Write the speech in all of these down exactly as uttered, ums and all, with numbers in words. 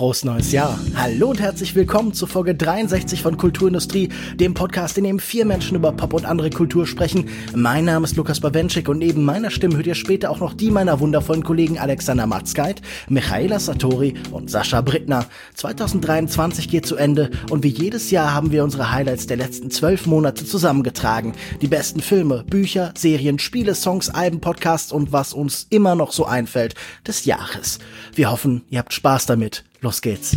frohes neues Jahr. Hallo und herzlich willkommen zur Folge dreiundsechzig von Kulturindustrie, dem Podcast, in dem vier Menschen über Pop und andere Kultur sprechen. Mein Name ist Lukas Bawenschik und neben meiner Stimme hört ihr später auch noch die meiner wundervollen Kollegen Alexander Matzkeit, Michaela Satori und Sascha Brittner. zweitausenddreiundzwanzig geht zu Ende und wie jedes Jahr haben wir unsere Highlights der letzten zwölf Monate zusammengetragen. Die besten Filme, Bücher, Serien, Spiele, Songs, Alben, Podcasts und was uns immer noch so einfällt des Jahres. Wir hoffen, ihr habt Spaß damit. Los geht's.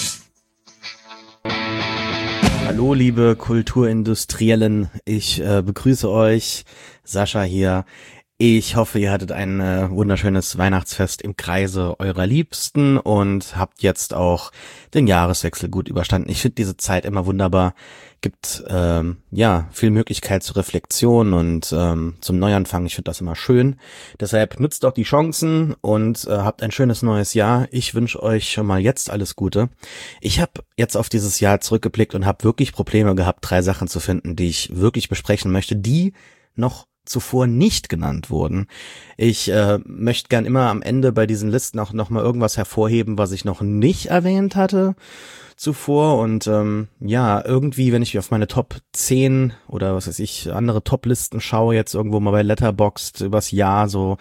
Hallo liebe Kulturindustriellen, ich äh, begrüße euch, Sascha hier. Ich hoffe, ihr hattet ein äh, wunderschönes Weihnachtsfest im Kreise eurer Liebsten und habt jetzt auch den Jahreswechsel gut überstanden. Ich finde diese Zeit immer wunderbar, gibt ähm, ja viel Möglichkeit zur Reflexion und ähm, zum Neuanfang. Ich finde das immer schön. Deshalb nutzt doch die Chancen und äh, habt ein schönes neues Jahr. Ich wünsche euch schon mal jetzt alles Gute. Ich habe jetzt auf dieses Jahr zurückgeblickt und habe wirklich Probleme gehabt, drei Sachen zu finden, die ich wirklich besprechen möchte, die noch zuvor nicht genannt wurden. Ich äh, möchte gern immer am Ende bei diesen Listen auch noch mal irgendwas hervorheben, was ich noch nicht erwähnt hatte zuvor. Und ähm, ja, irgendwie, wenn ich auf meine Top zehn oder was weiß ich, andere Top-Listen schaue, jetzt irgendwo mal bei Letterboxd übers Jahr so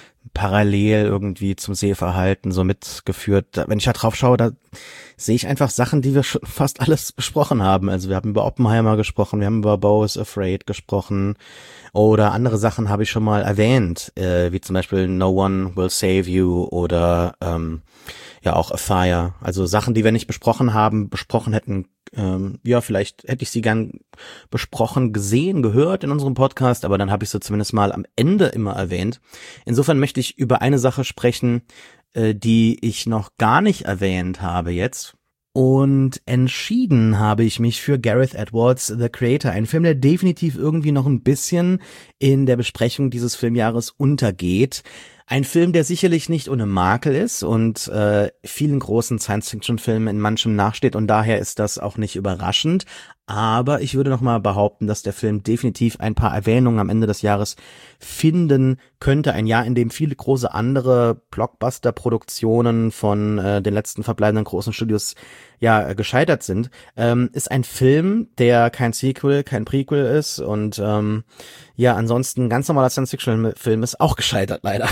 parallel irgendwie zum Sehverhalten so mitgeführt. Wenn ich da drauf schaue, da sehe ich einfach Sachen, die wir schon fast alles besprochen haben. Also wir haben über Oppenheimer gesprochen, wir haben über Beau is Afraid gesprochen oder andere Sachen habe ich schon mal erwähnt, äh, wie zum Beispiel No One Will Save You oder ähm, ja auch A Fire. Also Sachen, die wir nicht besprochen haben, besprochen hätten. Ähm, ja, vielleicht hätte ich sie gern besprochen, gesehen, gehört in unserem Podcast, aber dann habe ich sie zumindest mal am Ende immer erwähnt. Insofern möchte ich über eine Sache sprechen, äh, die ich noch gar nicht erwähnt habe jetzt. Und entschieden habe ich mich für Gareth Edwards, The Creator, ein Film, der definitiv irgendwie noch ein bisschen in der Besprechung dieses Filmjahres untergeht. Ein Film, der sicherlich nicht ohne Makel ist und äh, vielen großen Science-Fiction-Filmen in manchem nachsteht und daher ist das auch nicht überraschend. Aber ich würde noch mal behaupten, dass der Film definitiv ein paar Erwähnungen am Ende des Jahres finden könnte. Ein Jahr, in dem viele große andere Blockbuster-Produktionen von äh, den letzten verbleibenden großen Studios ja äh, gescheitert sind. Ähm, ist ein Film, der kein Sequel, kein Prequel ist und ähm, ja, ansonsten ein ganz normaler Science-Fiction-Film ist auch gescheitert, leider.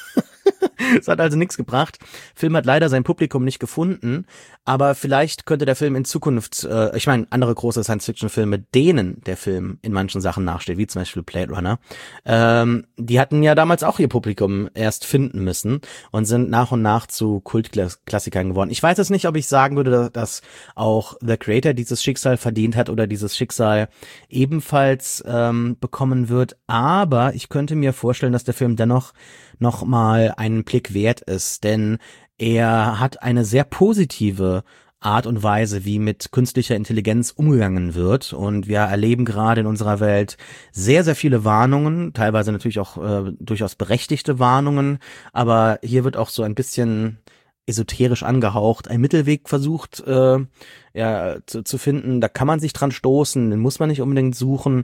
Es hat also nichts gebracht. Film hat leider sein Publikum nicht gefunden, aber vielleicht könnte der Film in Zukunft, äh, ich meine, andere große Science-Fiction-Filme, denen der Film in manchen Sachen nachsteht, wie zum Beispiel Blade Runner, ähm, die hatten ja damals auch ihr Publikum erst finden müssen und sind nach und nach zu Kultklassikern geworden. Ich weiß jetzt nicht, ob ich sagen würde, dass auch The Creator dieses Schicksal verdient hat oder dieses Schicksal ebenfalls ähm, bekommen wird, aber ich könnte mir vorstellen, dass der Film dennoch noch mal einen Blick wert ist, denn er hat eine sehr positive Art und Weise, wie mit künstlicher Intelligenz umgegangen wird und wir erleben gerade in unserer Welt sehr, sehr viele Warnungen, teilweise natürlich auch äh, durchaus berechtigte Warnungen, aber hier wird auch so ein bisschen esoterisch angehaucht, ein Mittelweg versucht äh, ja zu, zu finden. Da kann man sich dran stoßen, den muss man nicht unbedingt suchen,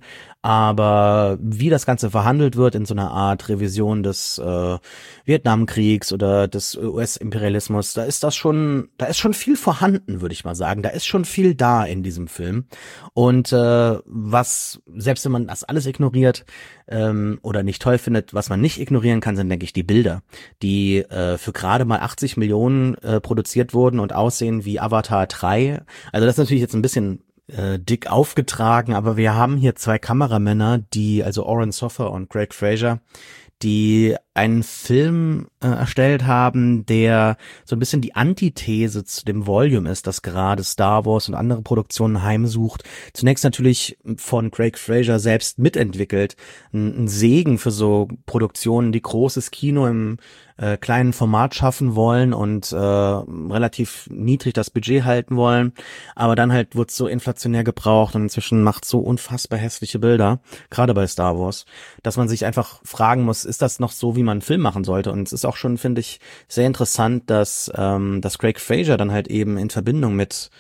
aber wie das Ganze verhandelt wird in so einer Art Revision des äh, Vietnamkriegs oder des U S-Imperialismus, da ist das schon, da ist schon viel vorhanden, würde ich mal sagen. Da ist schon viel da in diesem Film und äh, was, selbst wenn man das alles ignoriert ähm, oder nicht toll findet, was man nicht ignorieren kann, sind, denke ich, die Bilder, die äh, für gerade mal achtzig Millionen äh, produziert wurden und aussehen wie Avatar drei. Also das ist natürlich jetzt ein bisschen äh, dick aufgetragen, aber wir haben hier zwei Kameramänner, die, also Oren Soffer und Greg Fraser, die einen Film äh, erstellt haben, der so ein bisschen die Antithese zu dem Volume ist, das gerade Star Wars und andere Produktionen heimsucht. Zunächst natürlich von Greg Fraser selbst mitentwickelt. Ein, ein Segen für so Produktionen, die großes Kino im äh, kleinen Format schaffen wollen und äh, relativ niedrig das Budget halten wollen. Aber dann halt wird es so inflationär gebraucht und inzwischen macht so unfassbar hässliche Bilder, gerade bei Star Wars, dass man sich einfach fragen muss, ist das noch so, wie man einen Film machen sollte? Und es ist auch schon, finde ich, sehr interessant, dass ähm, dass Craig Fraser dann halt eben in Verbindung mit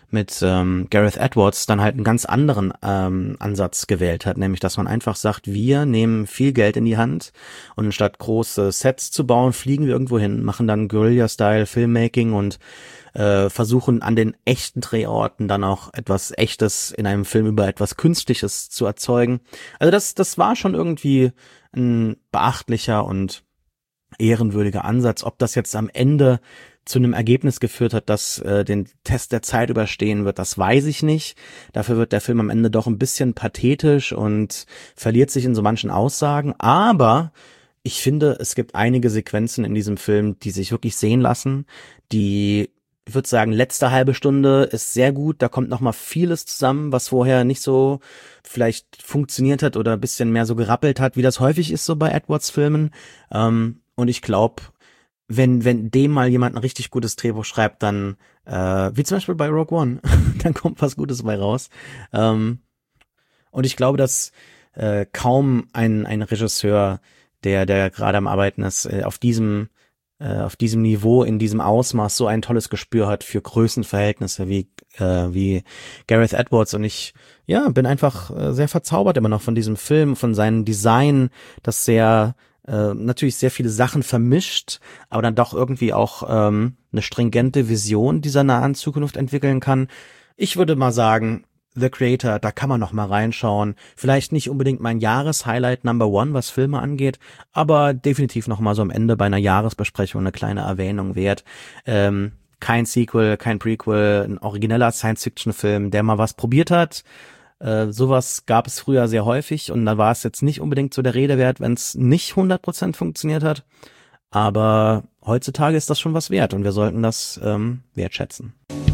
mit ähm, Gareth Edwards dann halt einen ganz anderen ähm, Ansatz gewählt hat, nämlich dass man einfach sagt, wir nehmen viel Geld in die Hand und statt große Sets zu bauen, fliegen wir irgendwo hin, machen dann Guerilla-Style Filmmaking und äh, versuchen an den echten Drehorten dann auch etwas Echtes in einem Film über etwas Künstliches zu erzeugen. Also das das war schon irgendwie ein beachtlicher und ehrenwürdiger Ansatz. Ob das jetzt am Ende zu einem Ergebnis geführt hat, das äh, den Test der Zeit überstehen wird, das weiß ich nicht. Dafür wird der Film am Ende doch ein bisschen pathetisch und verliert sich in so manchen Aussagen. Aber ich finde, es gibt einige Sequenzen in diesem Film, die sich wirklich sehen lassen. Die, ich würde sagen, letzte halbe Stunde ist sehr gut. Da kommt noch mal vieles zusammen, was vorher nicht so vielleicht funktioniert hat oder ein bisschen mehr so gerappelt hat, wie das häufig ist so bei Edwards-Filmen. Ähm, und ich glaube, wenn wenn dem mal jemand ein richtig gutes Drehbuch schreibt, dann, äh, wie zum Beispiel bei Rogue One, dann kommt was Gutes bei raus. Ähm, und ich glaube, dass äh, kaum ein ein Regisseur, der der gerade am Arbeiten ist, äh, auf diesem äh, auf diesem Niveau, in diesem Ausmaß so ein tolles Gespür hat für Größenverhältnisse wie äh, wie Gareth Edwards. Und ich ja bin einfach äh, sehr verzaubert immer noch von diesem Film, von seinem Design, das sehr Äh, natürlich sehr viele Sachen vermischt, aber dann doch irgendwie auch ähm, eine stringente Vision dieser nahen Zukunft entwickeln kann. Ich würde mal sagen, The Creator, da kann man noch mal reinschauen. Vielleicht nicht unbedingt mein Jahreshighlight Number One, was Filme angeht, aber definitiv noch mal so am Ende bei einer Jahresbesprechung eine kleine Erwähnung wert. Ähm, kein Sequel, kein Prequel, ein origineller Science-Fiction-Film, der mal was probiert hat. Äh, sowas gab es früher sehr häufig und da war es jetzt nicht unbedingt so der Rede wert, wenn es nicht hundert Prozent funktioniert hat. Aber heutzutage ist das schon was wert und wir sollten das ähm, wertschätzen.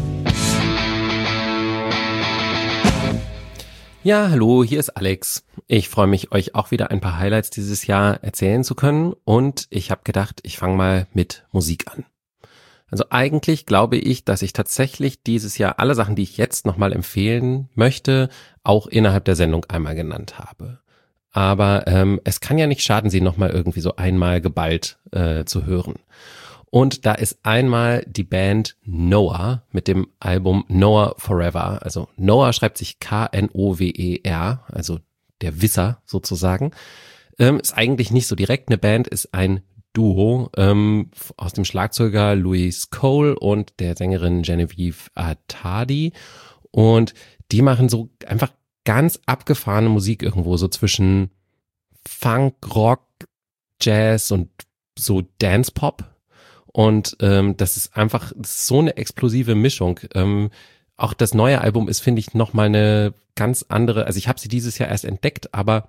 Ja, hallo, hier ist Alex. Ich freue mich, euch auch wieder ein paar Highlights dieses Jahr erzählen zu können und ich habe gedacht, ich fange mal mit Musik an. Also eigentlich glaube ich, dass ich tatsächlich dieses Jahr alle Sachen, die ich jetzt nochmal empfehlen möchte, auch innerhalb der Sendung einmal genannt habe. Aber ähm, es kann ja nicht schaden, sie nochmal irgendwie so einmal geballt äh, zu hören. Und da ist einmal die Band Noah mit dem Album Noah Forever. Also Noah schreibt sich K N O W E R, also der Wisser sozusagen. Ähm, ist eigentlich nicht so direkt eine Band, ist ein Duo ähm, aus dem Schlagzeuger Louis Cole und der Sängerin Genevieve Attadi. Und die machen so einfach ganz abgefahrene Musik irgendwo, so zwischen Funk, Rock, Jazz und so Dance-Pop. Und ähm, das ist einfach das ist so eine explosive Mischung. Ähm, auch das neue Album ist, finde ich, nochmal eine ganz andere, also ich habe sie dieses Jahr erst entdeckt, aber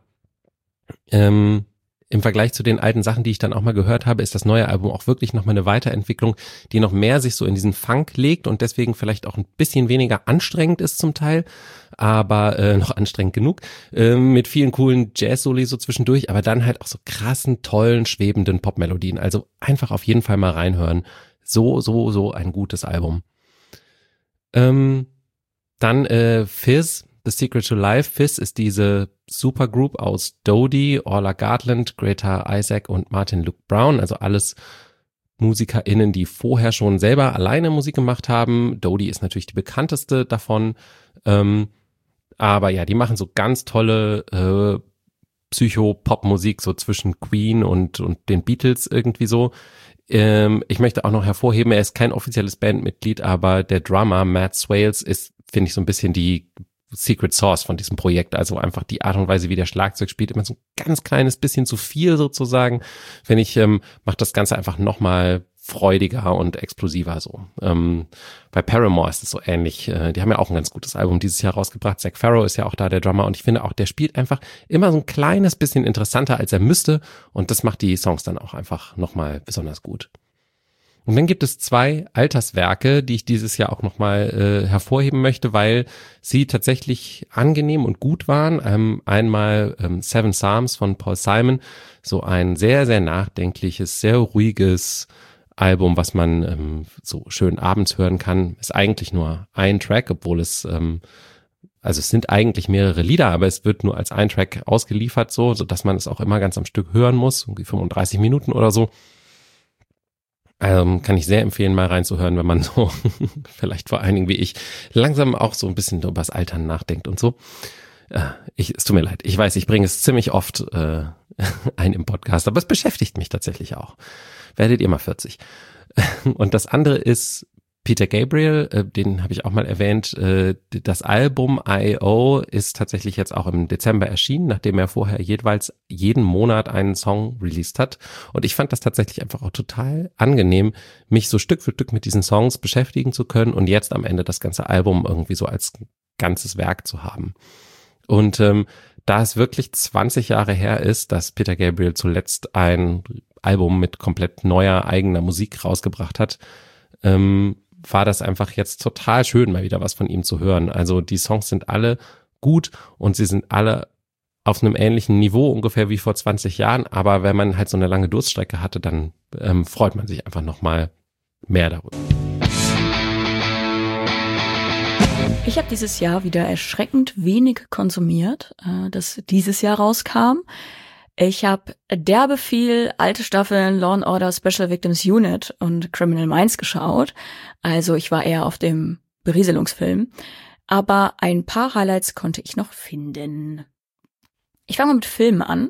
ähm, im Vergleich zu den alten Sachen, die ich dann auch mal gehört habe, ist das neue Album auch wirklich nochmal eine Weiterentwicklung, die noch mehr sich so in diesen Funk legt und deswegen vielleicht auch ein bisschen weniger anstrengend ist zum Teil, aber äh, noch anstrengend genug, äh, mit vielen coolen Jazz-Soli so zwischendurch, aber dann halt auch so krassen, tollen, schwebenden Popmelodien. Also einfach auf jeden Fall mal reinhören. So, so, so ein gutes Album. Ähm, dann äh, Fizz, The Secret to Life. Fizz ist diese Supergroup aus Dodie, Orla Gartland, Greta Isaac und Martin Luke Brown, also alles MusikerInnen, die vorher schon selber alleine Musik gemacht haben. Dodie ist natürlich die bekannteste davon, ähm, aber ja, die machen so ganz tolle äh, Psycho-Pop-Musik, so zwischen Queen und und den Beatles irgendwie so. Ähm, ich möchte auch noch hervorheben, er ist kein offizielles Bandmitglied, aber der Drummer Matt Swales ist, finde ich, so ein bisschen die Secret Sauce von diesem Projekt, also einfach die Art und Weise, wie der Schlagzeug spielt, immer so ein ganz kleines bisschen zu viel sozusagen, finde ich, ähm, macht das Ganze einfach nochmal freudiger und explosiver so. Ähm, bei Paramore ist es so ähnlich, äh, die haben ja auch ein ganz gutes Album dieses Jahr rausgebracht, Zac Farrow ist ja auch da der Drummer und ich finde auch, der spielt einfach immer so ein kleines bisschen interessanter, als er müsste und das macht die Songs dann auch einfach nochmal besonders gut. Und dann gibt es zwei Alterswerke, die ich dieses Jahr auch nochmal äh, hervorheben möchte, weil sie tatsächlich angenehm und gut waren. Ähm, einmal ähm, Seven Psalms von Paul Simon, so ein sehr, sehr nachdenkliches, sehr ruhiges Album, was man ähm, so schön abends hören kann. Ist eigentlich nur ein Track, obwohl es, ähm, also es sind eigentlich mehrere Lieder, aber es wird nur als ein Track ausgeliefert, so, so dass man es auch immer ganz am Stück hören muss, irgendwie fünfunddreißig Minuten oder so. Ähm, kann ich sehr empfehlen, mal reinzuhören, wenn man so, vielleicht vor allen Dingen wie ich, langsam auch so ein bisschen über das Altern nachdenkt und so. Äh, ich, es tut mir leid, ich weiß, ich bringe es ziemlich oft äh, ein im Podcast, aber es beschäftigt mich tatsächlich auch. Werdet ihr mal vierzig. Und das andere ist Peter Gabriel, äh, den habe ich auch mal erwähnt. Äh, das Album I O ist tatsächlich jetzt auch im Dezember erschienen, nachdem er vorher jeweils jeden Monat einen Song released hat. Und ich fand das tatsächlich einfach auch total angenehm, mich so Stück für Stück mit diesen Songs beschäftigen zu können und jetzt am Ende das ganze Album irgendwie so als ganzes Werk zu haben. Und ähm, da es wirklich zwanzig Jahre her ist, dass Peter Gabriel zuletzt ein Album mit komplett neuer eigener Musik rausgebracht hat, ähm, war das einfach jetzt total schön, mal wieder was von ihm zu hören. Also die Songs sind alle gut und sie sind alle auf einem ähnlichen Niveau ungefähr wie vor zwanzig Jahren, aber wenn man halt so eine lange Durststrecke hatte, dann ähm, freut man sich einfach nochmal mehr darüber. Ich habe dieses Jahr wieder erschreckend wenig konsumiert, äh, das dieses Jahr rauskam. Ich habe derbe viel alte Staffeln Law and Order Special Victims Unit und Criminal Minds geschaut. Also ich war eher auf dem Berieselungsfilm. Aber ein paar Highlights konnte ich noch finden. Ich fange mal mit Filmen an.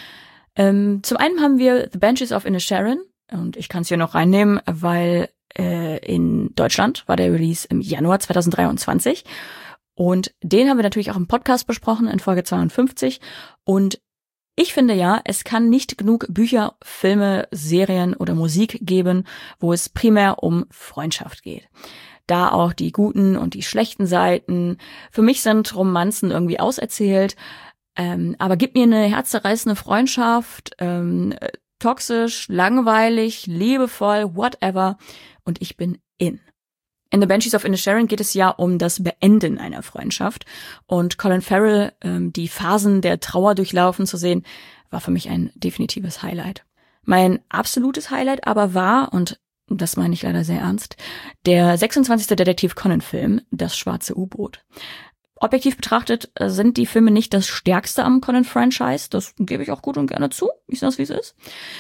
Ähm, zum einen haben wir The Banshees of Inisherin. Und ich kann es hier noch reinnehmen, weil äh, in Deutschland war der Release im Januar zwanzig dreiundzwanzig. Und den haben wir natürlich auch im Podcast besprochen, in Folge zweiundfünfzig. Und ich finde ja, es kann nicht genug Bücher, Filme, Serien oder Musik geben, wo es primär um Freundschaft geht. Da auch die guten und die schlechten Seiten. Für mich sind Romanzen irgendwie auserzählt, ähm, aber gib mir eine herzzerreißende Freundschaft, ähm, toxisch, langweilig, liebevoll, whatever, und ich bin in. In The Banshees of Inisherin geht es ja um das Beenden einer Freundschaft. Und Colin Farrell, ähm, die Phasen der Trauer durchlaufen zu sehen, war für mich ein definitives Highlight. Mein absolutes Highlight aber war, und das meine ich leider sehr ernst, der sechsundzwanzigste Detektiv Conan-Film, Das schwarze U-Boot. Objektiv betrachtet sind die Filme nicht das stärkste am Conan-Franchise, das gebe ich auch gut und gerne zu, ich sage es, wie es ist.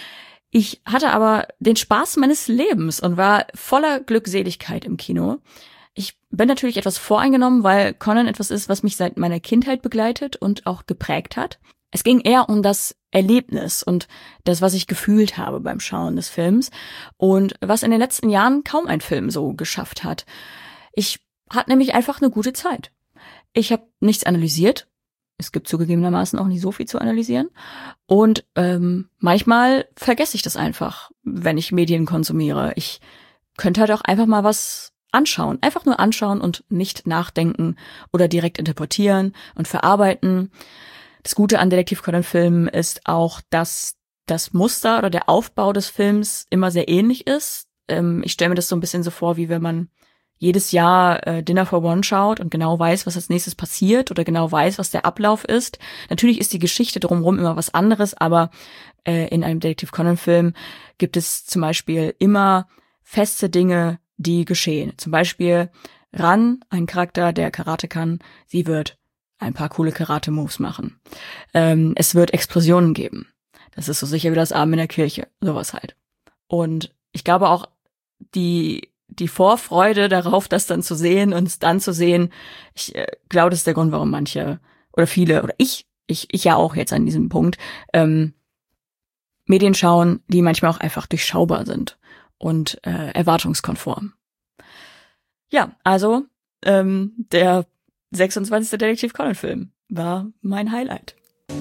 Ich hatte aber den Spaß meines Lebens und war voller Glückseligkeit im Kino. Ich bin natürlich etwas voreingenommen, weil Conan etwas ist, was mich seit meiner Kindheit begleitet und auch geprägt hat. Es ging eher um das Erlebnis und das, was ich gefühlt habe beim Schauen des Films und was in den letzten Jahren kaum ein Film so geschafft hat. Ich hatte nämlich einfach eine gute Zeit. Ich habe nichts analysiert. Es gibt zugegebenermaßen auch nicht so viel zu analysieren. Und ähm, manchmal vergesse ich das einfach, wenn ich Medien konsumiere. Ich könnte halt auch einfach mal was anschauen. Einfach nur anschauen und nicht nachdenken oder direkt interpretieren und verarbeiten. Das Gute an Detektiv-Conan-Filmen ist auch, dass das Muster oder der Aufbau des Films immer sehr ähnlich ist. Ähm, ich stelle mir das so ein bisschen so vor, wie wenn man jedes Jahr äh, Dinner for One schaut und genau weiß, was als nächstes passiert oder genau weiß, was der Ablauf ist. Natürlich ist die Geschichte drumherum immer was anderes, aber äh, in einem Detektiv Conan-Film gibt es zum Beispiel immer feste Dinge, die geschehen. Zum Beispiel Ran, ein Charakter, der Karate kann, sie wird ein paar coole Karate-Moves machen. Ähm, es wird Explosionen geben. Das ist so sicher wie das Abend in der Kirche, sowas halt. Und ich glaube auch, die die Vorfreude darauf, das dann zu sehen und es dann zu sehen, ich äh, glaube, das ist der Grund, warum manche oder viele oder ich, ich, ich ja auch jetzt an diesem Punkt, ähm, Medien schauen, die manchmal auch einfach durchschaubar sind und äh, erwartungskonform. Ja, also ähm, der sechsundzwanzigste Detektiv Conan-Film war mein Highlight.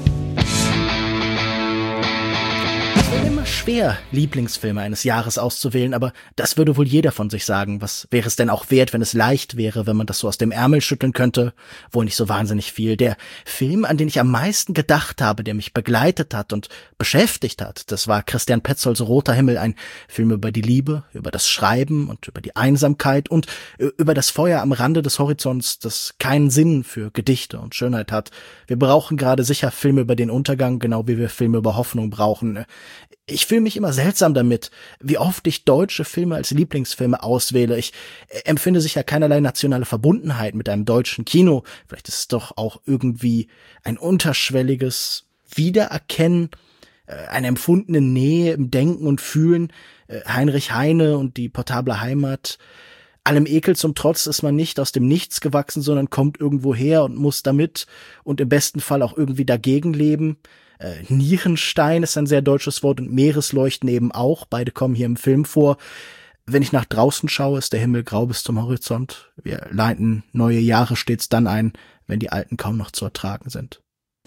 Es wäre immer schwer, Lieblingsfilme eines Jahres auszuwählen, aber das würde wohl jeder von sich sagen. Was wäre es denn auch wert, wenn es leicht wäre, wenn man das so aus dem Ärmel schütteln könnte? Wohl nicht so wahnsinnig viel. Der Film, an den ich am meisten gedacht habe, der mich begleitet hat und beschäftigt hat, das war Christian Petzolds Roter Himmel, ein Film über die Liebe, über das Schreiben und über die Einsamkeit und über das Feuer am Rande des Horizonts, das keinen Sinn für Gedichte und Schönheit hat. Wir brauchen gerade sicher Filme über den Untergang, genau wie wir Filme über Hoffnung brauchen. Ich fühle mich immer seltsam damit, wie oft ich deutsche Filme als Lieblingsfilme auswähle. Ich empfinde sicher keinerlei nationale Verbundenheit mit einem deutschen Kino. Vielleicht ist es doch auch irgendwie ein unterschwelliges Wiedererkennen äh, eine empfundene Nähe im Denken und Fühlen. Äh, Heinrich Heine und die portable Heimat. Allem Ekel zum Trotz ist man nicht aus dem Nichts gewachsen, sondern kommt irgendwo her und muss damit und im besten Fall auch irgendwie dagegen leben. Äh, Nierenstein ist ein sehr deutsches Wort und Meeresleuchten eben auch. Beide kommen hier im Film vor. Wenn ich nach draußen schaue, ist der Himmel grau bis zum Horizont. Wir leiten neue Jahre stets dann ein, wenn die alten kaum noch zu ertragen sind.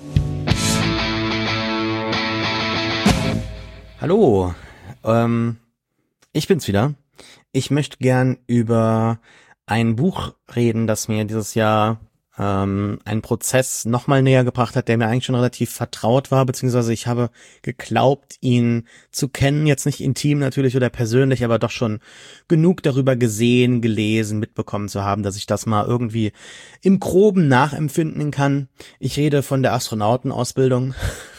Hallo, ähm, ich bin's wieder. Ich möchte gern über ein Buch reden, das mir dieses Jahr ähm, einen Prozess nochmal näher gebracht hat, der mir eigentlich schon relativ vertraut war, beziehungsweise ich habe geglaubt, ihn zu kennen, jetzt nicht intim natürlich oder persönlich, aber doch schon genug darüber gesehen, gelesen, mitbekommen zu haben, dass ich das mal irgendwie im Groben nachempfinden kann. Ich rede von der Astronautenausbildung,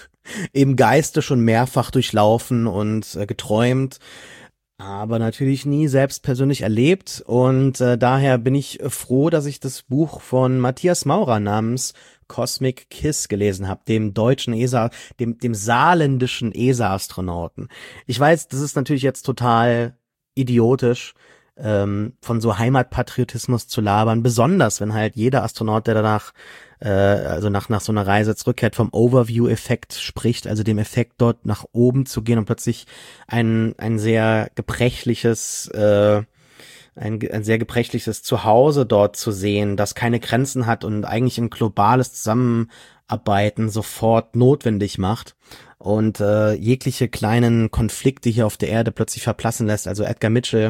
im Geiste schon mehrfach durchlaufen und äh, geträumt, aber natürlich nie selbst persönlich erlebt und äh, daher bin ich froh, dass ich das Buch von Matthias Maurer namens Cosmic Kiss gelesen habe, dem deutschen E S A, dem dem saarländischen E S A-Astronauten. Ich weiß, das ist natürlich jetzt total idiotisch, ähm, von so Heimatpatriotismus zu labern, besonders wenn halt jeder Astronaut, der danach äh, also nach nach so einer Reise zurückkehrt, vom Overview-Effekt spricht, also dem Effekt, dort nach oben zu gehen und plötzlich ein ein sehr gebrechliches äh, ein, ein sehr gebrechliches Zuhause dort zu sehen, das keine Grenzen hat und eigentlich ein globales Zusammenarbeiten sofort notwendig macht und äh, jegliche kleinen Konflikte hier auf der Erde plötzlich verblassen lässt. Also Edgar Mitchell,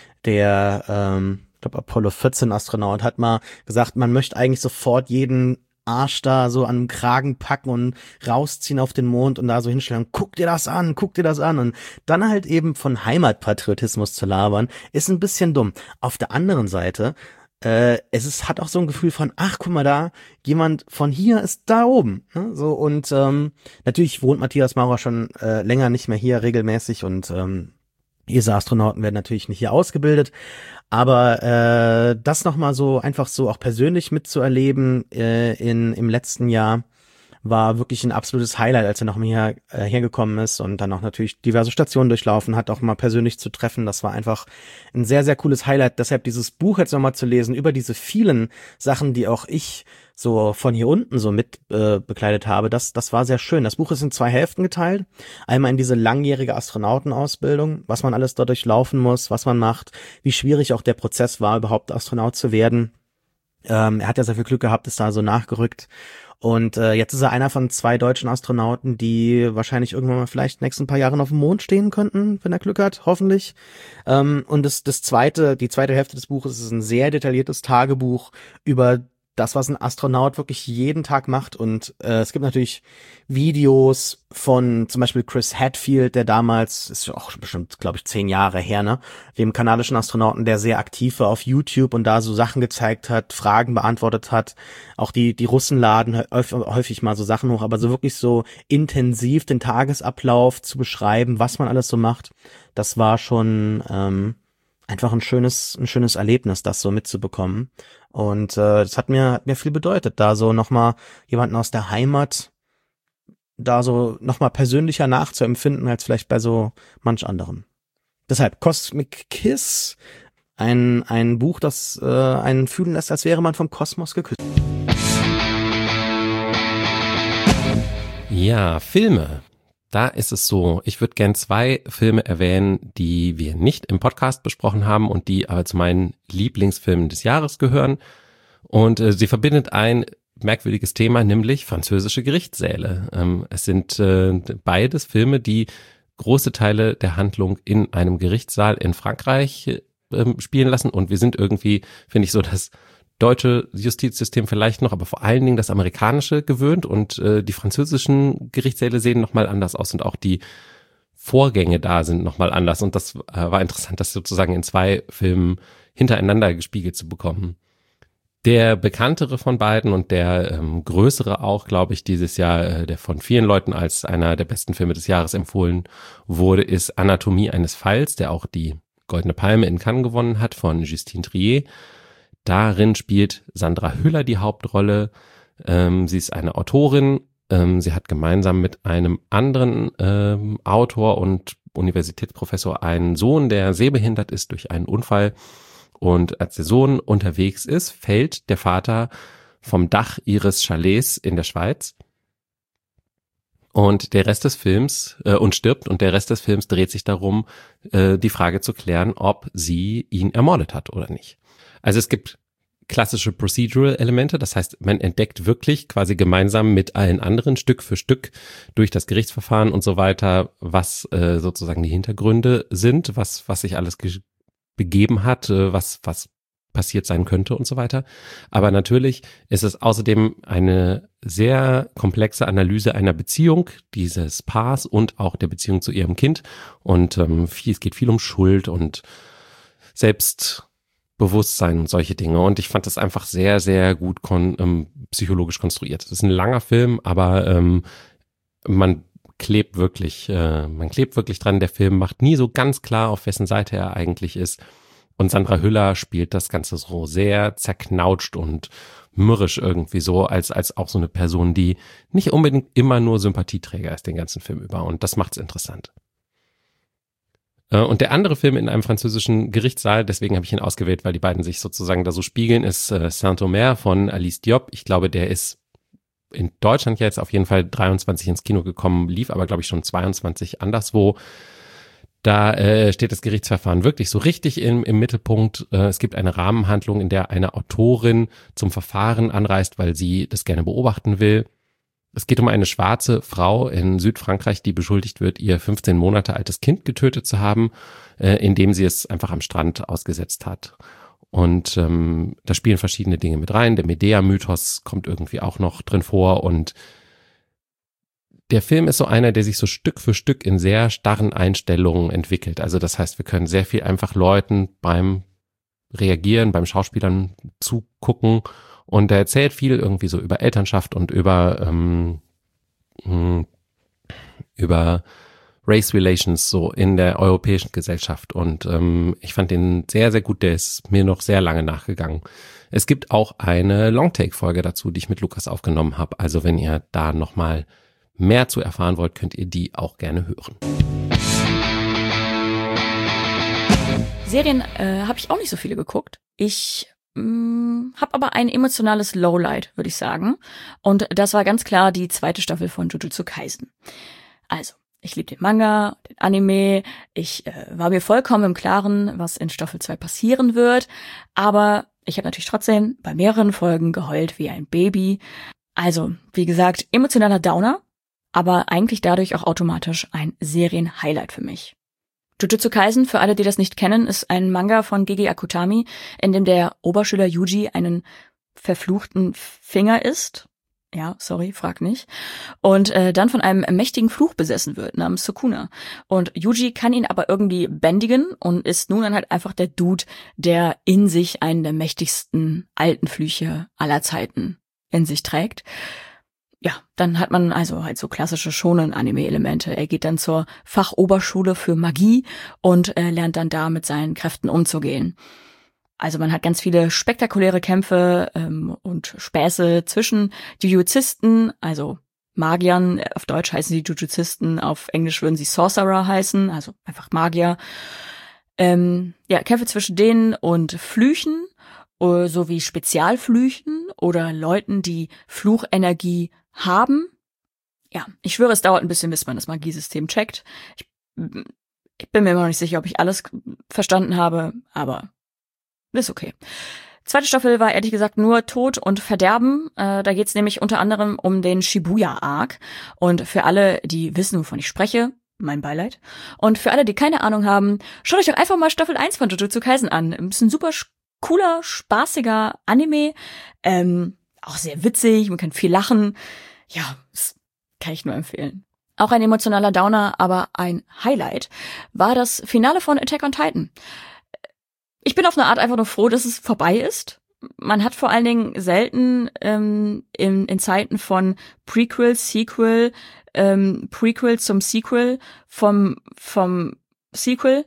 der ähm, ich glaube Apollo vierzehn Astronaut, hat mal gesagt, man möchte eigentlich sofort jeden Arsch da so an den Kragen packen und rausziehen auf den Mond und da so hinstellen, guck dir das an, guck dir das an und dann halt eben von Heimatpatriotismus zu labern, ist ein bisschen dumm. Auf der anderen Seite, äh, es ist, hat auch so ein Gefühl von, ach guck mal da, jemand von hier ist da oben, ne? So und ähm, natürlich wohnt Matthias Maurer schon äh, länger nicht mehr hier regelmäßig und ähm, E S A-Astronauten werden natürlich nicht hier ausgebildet, aber äh, das nochmal so einfach so auch persönlich mitzuerleben äh, in im letzten Jahr war wirklich ein absolutes Highlight, als er noch mal hier, äh, hergekommen ist und dann auch natürlich diverse Stationen durchlaufen hat, auch mal persönlich zu treffen. Das war einfach ein sehr, sehr cooles Highlight. Deshalb dieses Buch jetzt nochmal zu lesen über diese vielen Sachen, die auch ich so von hier unten so mit äh, bekleidet habe, das das war sehr schön. Das Buch ist in zwei Hälften geteilt. Einmal in diese langjährige Astronautenausbildung, was man alles dort durchlaufen muss, was man macht, wie schwierig auch der Prozess war, überhaupt Astronaut zu werden. Ähm, er hat ja sehr viel Glück gehabt, ist da so nachgerückt. Und äh, jetzt ist er einer von zwei deutschen Astronauten, die wahrscheinlich irgendwann mal vielleicht nächsten paar Jahren auf dem Mond stehen könnten, wenn er Glück hat, hoffentlich. Ähm, und das, das zweite, die zweite Hälfte des Buches ist ein sehr detailliertes Tagebuch über das, was ein Astronaut wirklich jeden Tag macht. Und äh, es gibt natürlich Videos von zum Beispiel Chris Hadfield, der damals, ist auch bestimmt, glaube ich, zehn Jahre her, ne, dem kanadischen Astronauten, der sehr aktiv war auf YouTube und da so Sachen gezeigt hat, Fragen beantwortet hat. Auch die die Russen laden häufig mal so Sachen hoch, aber so wirklich so intensiv den Tagesablauf zu beschreiben, was man alles so macht, das war schon ähm, einfach ein schönes ein schönes Erlebnis, das so mitzubekommen. Und äh, das hat mir hat mir viel bedeutet, da so nochmal jemanden aus der Heimat da so nochmal persönlicher nachzuempfinden als vielleicht bei so manch anderem. Deshalb Cosmic Kiss, ein ein Buch, das äh, einen fühlen lässt, als wäre man vom Kosmos geküsst. Ja, Filme. Da ist es so, ich würde gern zwei Filme erwähnen, die wir nicht im Podcast besprochen haben und die aber zu meinen Lieblingsfilmen des Jahres gehören. Und äh, sie verbindet ein merkwürdiges Thema, nämlich französische Gerichtssäle. Ähm, es sind äh, beides Filme, die große Teile der Handlung in einem Gerichtssaal in Frankreich äh, spielen lassen. Und wir sind irgendwie, finde ich, so das deutsche Justizsystem vielleicht noch, aber vor allen Dingen das amerikanische gewöhnt und äh, die französischen Gerichtssäle sehen nochmal anders aus und auch die Vorgänge da sind nochmal anders und das äh, war interessant, das sozusagen in zwei Filmen hintereinander gespiegelt zu bekommen. Der bekanntere von beiden und der ähm, größere auch, glaube ich, dieses Jahr, äh, der von vielen Leuten als einer der besten Filme des Jahres empfohlen wurde, ist Anatomie eines Falls, der auch die Goldene Palme in Cannes gewonnen hat von Justine Triet. Darin spielt Sandra Hüller die Hauptrolle. Ähm, sie ist eine Autorin Ähm, sie hat gemeinsam mit einem anderen ähm, Autor und Universitätsprofessor einen Sohn, der sehbehindert ist durch einen Unfall. Und als der Sohn unterwegs ist, fällt der Vater vom Dach ihres Chalets in der Schweiz. Und der Rest des Films, äh, und stirbt, und der Rest des Films dreht sich darum, äh, die Frage zu klären, ob sie ihn ermordet hat oder nicht. Also es gibt klassische Procedural-Elemente, das heißt, man entdeckt wirklich quasi gemeinsam mit allen anderen Stück für Stück durch das Gerichtsverfahren und so weiter, was äh, sozusagen die Hintergründe sind, was was sich alles ge- begeben hat, äh, was was passiert sein könnte und so weiter. Aber natürlich ist es außerdem eine sehr komplexe Analyse einer Beziehung dieses Paars und auch der Beziehung zu ihrem Kind. Und ähm, viel, es geht viel um Schuld und Selbstbewusstsein und solche Dinge. Und ich fand das einfach sehr, sehr gut kon- ähm, psychologisch konstruiert. Das ist ein langer Film, aber ähm, man klebt wirklich, äh, man klebt wirklich dran. Der Film macht nie so ganz klar, auf wessen Seite er eigentlich ist. Und Sandra Hüller spielt das Ganze so sehr zerknautscht und mürrisch irgendwie so, als als auch so eine Person, die nicht unbedingt immer nur Sympathieträger ist den ganzen Film über. Und das macht's interessant. Und der andere Film in einem französischen Gerichtssaal, deswegen habe ich ihn ausgewählt, weil die beiden sich sozusagen da so spiegeln, ist äh, Saint-Omer von Alice Diop. Ich glaube, der ist in Deutschland jetzt auf jeden Fall dreiundzwanzig ins Kino gekommen, lief aber, glaube ich, schon zweiundzwanzig anderswo. Da äh, steht das Gerichtsverfahren wirklich so richtig im, im Mittelpunkt. Äh, es gibt eine Rahmenhandlung, in der eine Autorin zum Verfahren anreist, weil sie das gerne beobachten will. Es geht um eine schwarze Frau in Südfrankreich, die beschuldigt wird, ihr fünfzehn Monate altes Kind getötet zu haben, äh, indem sie es einfach am Strand ausgesetzt hat. Und ähm, da spielen verschiedene Dinge mit rein. Der Medea-Mythos kommt irgendwie auch noch drin vor und der Film ist so einer, der sich so Stück für Stück in sehr starren Einstellungen entwickelt. Also das heißt, wir können sehr viel einfach Leuten beim Reagieren, beim Schauspielern zugucken. Und er erzählt viel irgendwie so über Elternschaft und über ähm, über Race Relations so in der europäischen Gesellschaft. Und ähm, ich fand den sehr, sehr gut. Der ist mir noch sehr lange nachgegangen. Es gibt auch eine Longtake-Folge dazu, die ich mit Lukas aufgenommen habe. Also wenn ihr da nochmal mehr zu erfahren wollt, könnt ihr die auch gerne hören. Serien äh, habe ich auch nicht so viele geguckt. Ich mh, habe aber ein emotionales Lowlight, würde ich sagen. Und das war ganz klar die zweite Staffel von Jujutsu Kaisen. Also, ich liebe den Manga, den Anime. Ich äh, war mir vollkommen im Klaren, was in Staffel zwei passieren wird. Aber ich habe natürlich trotzdem bei mehreren Folgen geheult wie ein Baby. Also, wie gesagt, emotionaler Downer. Aber eigentlich dadurch auch automatisch ein Serien-Highlight für mich. Jujutsu Kaisen, für alle, die das nicht kennen, ist ein Manga von Gege Akutami, in dem der Oberschüler Yuji einen verfluchten Finger isst. Ja, sorry, frag nicht. Und äh, dann von einem mächtigen Fluch besessen wird, namens Sukuna. Und Yuji kann ihn aber irgendwie bändigen und ist nun dann halt einfach der Dude, der in sich einen der mächtigsten alten Flüche aller Zeiten in sich trägt. Ja, dann hat man also halt so klassische Shonen-Anime-Elemente. Er geht dann zur Fachoberschule für Magie und äh, lernt dann da mit seinen Kräften umzugehen. Also man hat ganz viele spektakuläre Kämpfe ähm, und Späße zwischen Jujuzisten, also Magiern. Auf Deutsch heißen sie Jujuzisten, auf Englisch würden sie Sorcerer heißen, also einfach Magier. Ähm, ja, Kämpfe zwischen denen und Flüchen, äh, sowie Spezialflüchen oder Leuten, die Fluchenergie haben. Ja, ich schwöre, es dauert ein bisschen, bis man das Magiesystem checkt. Ich, ich bin mir immer noch nicht sicher, ob ich alles verstanden habe, aber ist okay. Zweite Staffel war ehrlich gesagt nur Tod und Verderben. Äh, da geht's nämlich unter anderem um den Shibuya-Arc. Und für alle, die wissen, wovon ich spreche, mein Beileid. Und für alle, die keine Ahnung haben, schaut euch doch einfach mal Staffel eins von Jujutsu Kaisen an. Ist ein super cooler, spaßiger Anime. Ähm, auch sehr witzig, man kann viel lachen. Ja, das kann ich nur empfehlen. Auch ein emotionaler Downer, aber ein Highlight war das Finale von Attack on Titan. Ich bin auf eine Art einfach nur froh, dass es vorbei ist. Man hat vor allen Dingen selten ähm, in, in Zeiten von Prequel, Sequel, ähm, Prequel zum Sequel, vom, vom Sequel.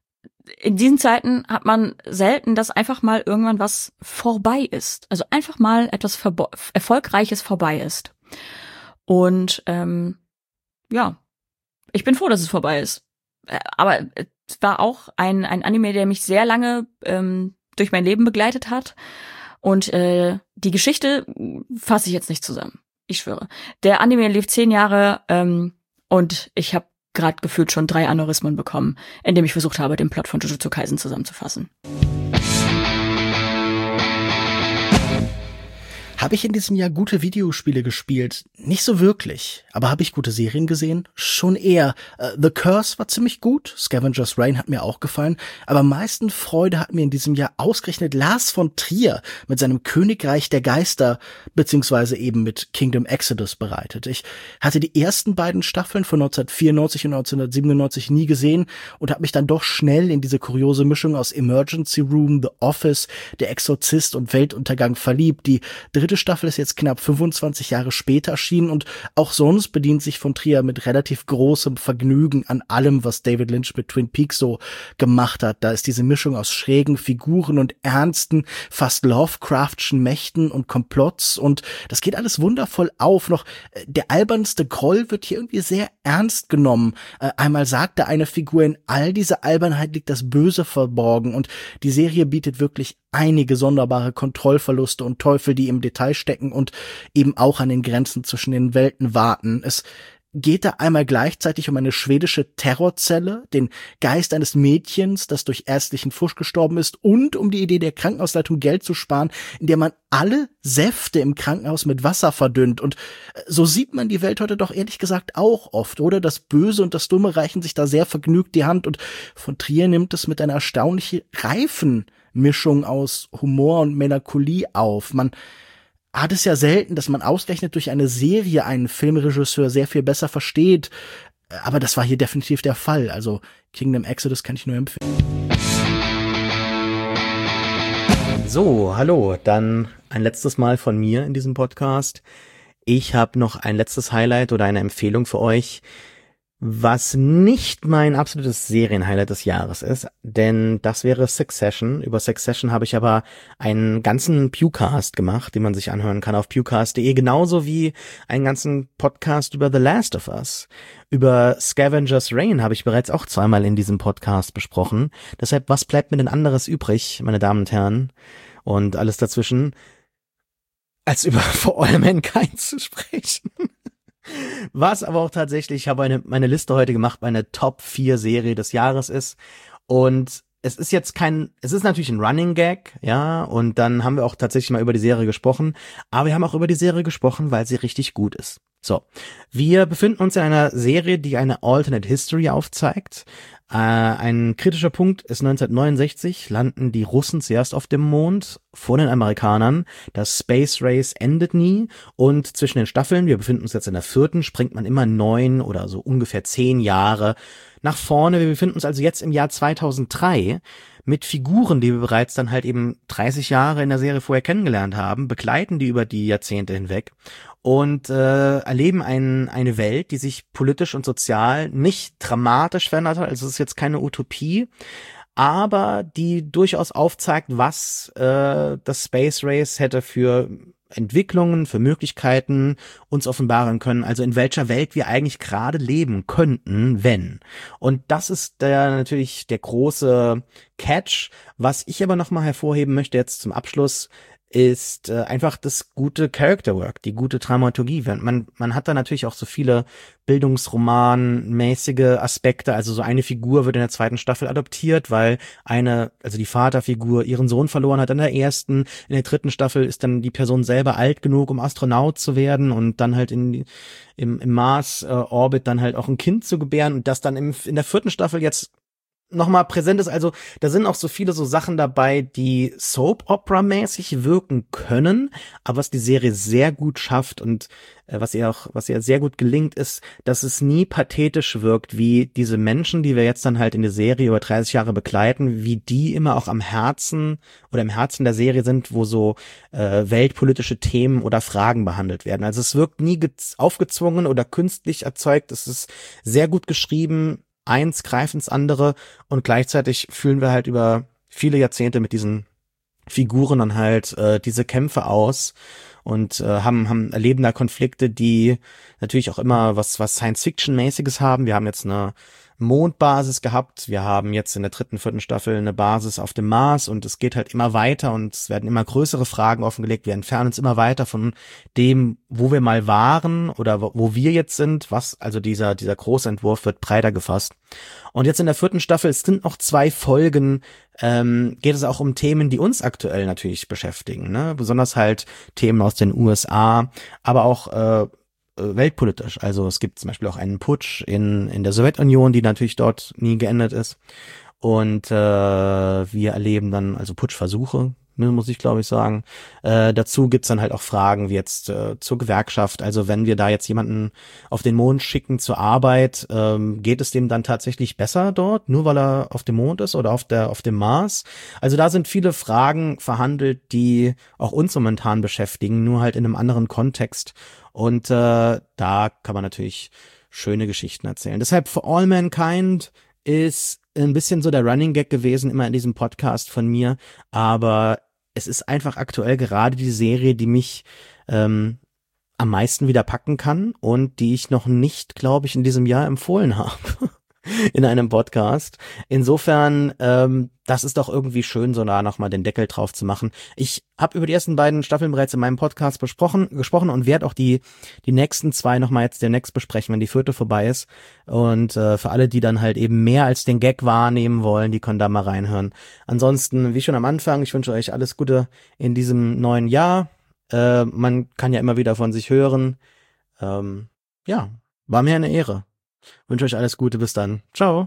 In diesen Zeiten hat man selten, dass einfach mal irgendwann was vorbei ist. Also einfach mal etwas Verbo- Erfolgreiches vorbei ist. Und ähm, ja, ich bin froh, dass es vorbei ist. Äh, aber es war auch ein ein Anime, der mich sehr lange ähm, durch mein Leben begleitet hat. Und äh, die Geschichte fasse ich jetzt nicht zusammen. Ich schwöre. Der Anime lief zehn Jahre ähm, und ich habe gerade gefühlt schon drei Aneurysmen bekommen, indem ich versucht habe, den Plot von Jujutsu Kaisen zusammenzufassen. Habe ich in diesem Jahr gute Videospiele gespielt? Nicht so wirklich. Aber habe ich gute Serien gesehen? Schon eher. Uh, The Curse war ziemlich gut. Scavenger's Reign hat mir auch gefallen. Aber am meisten Freude hat mir in diesem Jahr ausgerechnet Lars von Trier mit seinem Königreich der Geister beziehungsweise eben mit Kingdom Exodus bereitet. Ich hatte die ersten beiden Staffeln von neunzehnhundertvierundneunzig und neunzehnhundertsiebenundneunzig nie gesehen und habe mich dann doch schnell in diese kuriose Mischung aus Emergency Room, The Office, Der Exorzist und Weltuntergang verliebt. Die dritte Staffel ist jetzt knapp fünfundzwanzig Jahre später erschienen und auch sonst bedient sich von Trier mit relativ großem Vergnügen an allem, was David Lynch mit Twin Peaks so gemacht hat. Da ist diese Mischung aus schrägen Figuren und ernsten, fast Lovecraftschen Mächten und Komplotts und das geht alles wundervoll auf. Noch der albernste Groll wird hier irgendwie sehr ernst genommen. Einmal sagte eine Figur, in all dieser Albernheit liegt das Böse verborgen und die Serie bietet wirklich einige sonderbare Kontrollverluste und Teufel, die im Detail stecken und eben auch an den Grenzen zwischen den Welten warten. Es geht da einmal gleichzeitig um eine schwedische Terrorzelle, den Geist eines Mädchens, das durch ärztlichen Fusch gestorben ist, und um die Idee der Krankenhausleitung Geld zu sparen, indem man alle Säfte im Krankenhaus mit Wasser verdünnt. Und so sieht man die Welt heute doch ehrlich gesagt auch oft, oder? Das Böse und das Dumme reichen sich da sehr vergnügt die Hand und von Trier nimmt es mit einer erstaunlich reifen Mischung aus Humor und Melancholie auf. Man hat es ja selten, dass man ausgerechnet durch eine Serie einen Filmregisseur sehr viel besser versteht. Aber das war hier definitiv der Fall. Also Kingdom Exodus kann ich nur empfehlen. So, hallo, dann ein letztes Mal von mir in diesem Podcast. Ich habe noch ein letztes Highlight oder eine Empfehlung für euch, was nicht mein absolutes Serienhighlight des Jahres ist, denn das wäre Succession. Über Succession habe ich aber einen ganzen Pewcast gemacht, den man sich anhören kann auf pewcast punkt de, genauso wie einen ganzen Podcast über The Last of Us. Über Scavenger's Reign habe ich bereits auch zweimal in diesem Podcast besprochen. Deshalb, was bleibt mir denn anderes übrig, meine Damen und Herren, und alles dazwischen, als über For All Mankind zu sprechen? Was aber auch tatsächlich, ich habe eine, meine Liste heute gemacht, meine Top vier Serie des Jahres ist. Und es ist jetzt kein, es ist natürlich ein Running Gag, ja, und dann haben wir auch tatsächlich mal über die Serie gesprochen. Aber wir haben auch über die Serie gesprochen, weil sie richtig gut ist. So, wir befinden uns in einer Serie, die eine Alternate History aufzeigt. Äh, ein kritischer Punkt ist neunzehnhundertneunundsechzig, landen die Russen zuerst auf dem Mond vor den Amerikanern. Das Space Race endet nie und zwischen den Staffeln, wir befinden uns jetzt in der vierten, springt man immer neun oder so ungefähr zehn Jahre nach vorne. Wir befinden uns also jetzt im Jahr zweitausenddrei mit Figuren, die wir bereits dann halt eben dreißig Jahre in der Serie vorher kennengelernt haben, begleiten die über die Jahrzehnte hinweg und äh, erleben ein, eine Welt, die sich politisch und sozial nicht dramatisch verändert hat. Also es ist jetzt keine Utopie, aber die durchaus aufzeigt, was äh, das Space Race hätte für Entwicklungen, für Möglichkeiten uns offenbaren können, also in welcher Welt wir eigentlich gerade leben könnten, wenn. Und das ist der natürlich der große Catch. Was ich aber nochmal hervorheben möchte jetzt zum Abschluss, ist äh, einfach das gute Character Work, die gute Dramaturgie. Man, man hat da natürlich auch so viele Bildungsroman-mäßige Aspekte, also so eine Figur wird in der zweiten Staffel adoptiert, weil eine, also die Vaterfigur ihren Sohn verloren hat in der ersten, in der dritten Staffel ist dann die Person selber alt genug, um Astronaut zu werden und dann halt in im, im Mars-Orbit dann halt auch ein Kind zu gebären und das dann im, in der vierten Staffel jetzt nochmal präsent ist. Also da sind auch so viele so Sachen dabei, die Soap-Opera-mäßig wirken können, aber was die Serie sehr gut schafft und äh, was ihr auch, was ihr sehr gut gelingt, ist, dass es nie pathetisch wirkt, wie diese Menschen, die wir jetzt dann halt in der Serie über dreißig Jahre begleiten, wie die immer auch am Herzen oder im Herzen der Serie sind, wo so äh, weltpolitische Themen oder Fragen behandelt werden. Also es wirkt nie aufgezwungen oder künstlich erzeugt, es ist sehr gut geschrieben, eins greift ins andere und gleichzeitig fühlen wir halt über viele Jahrzehnte mit diesen Figuren dann halt äh, diese Kämpfe aus und äh, haben haben erleben da Konflikte, die natürlich auch immer was was Science-Fiction-mäßiges haben. Wir haben jetzt eine Mondbasis gehabt, wir haben jetzt in der dritten, vierten Staffel eine Basis auf dem Mars und es geht halt immer weiter und es werden immer größere Fragen offengelegt. Wir entfernen uns immer weiter von dem, wo wir mal waren oder wo, wo wir jetzt sind, was also dieser dieser Großentwurf wird breiter gefasst. Und jetzt in der vierten Staffel, es sind noch zwei Folgen, ähm, geht es auch um Themen, die uns aktuell natürlich beschäftigen, ne? Besonders halt Themen aus den U S A, aber auch äh, weltpolitisch. Also es gibt zum Beispiel auch einen Putsch in in der Sowjetunion, die natürlich dort nie geendet ist. Und äh, wir erleben dann also Putschversuche, muss ich glaube ich sagen. Äh, dazu gibt's dann halt auch Fragen wie jetzt äh, zur Gewerkschaft. Also wenn wir da jetzt jemanden auf den Mond schicken zur Arbeit, ähm, geht es dem dann tatsächlich besser dort, nur weil er auf dem Mond ist oder auf der auf dem Mars? Also da sind viele Fragen verhandelt, die auch uns momentan beschäftigen, nur halt in einem anderen Kontext. Und äh, da kann man natürlich schöne Geschichten erzählen. Deshalb For All Mankind ist ein bisschen so der Running Gag gewesen, immer in diesem Podcast von mir. Aber es ist einfach aktuell gerade die Serie, die mich ähm, am meisten wieder packen kann und die ich noch nicht, glaube ich, in diesem Jahr empfohlen habe. In einem Podcast. Insofern, ähm, das ist doch irgendwie schön, so da nochmal den Deckel drauf zu machen. Ich habe über die ersten beiden Staffeln bereits in meinem Podcast besprochen, gesprochen und werde auch die die nächsten zwei nochmal jetzt demnächst besprechen, wenn die vierte vorbei ist. Und äh, für alle, die dann halt eben mehr als den Gag wahrnehmen wollen, die können da mal reinhören. Ansonsten, wie schon am Anfang, ich wünsche euch alles Gute in diesem neuen Jahr. Äh, man kann ja immer wieder von sich hören. Ähm, ja, war mir eine Ehre. Wünsche euch alles Gute, bis dann. Ciao.